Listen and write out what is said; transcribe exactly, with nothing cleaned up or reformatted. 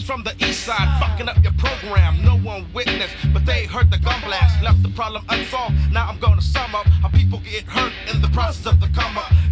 from the east side, fucking up your program. No one witnessed, but they heard the gun blast. Left the problem unsolved. Now I'm gonna sum up how people get hurt in the process of the come up.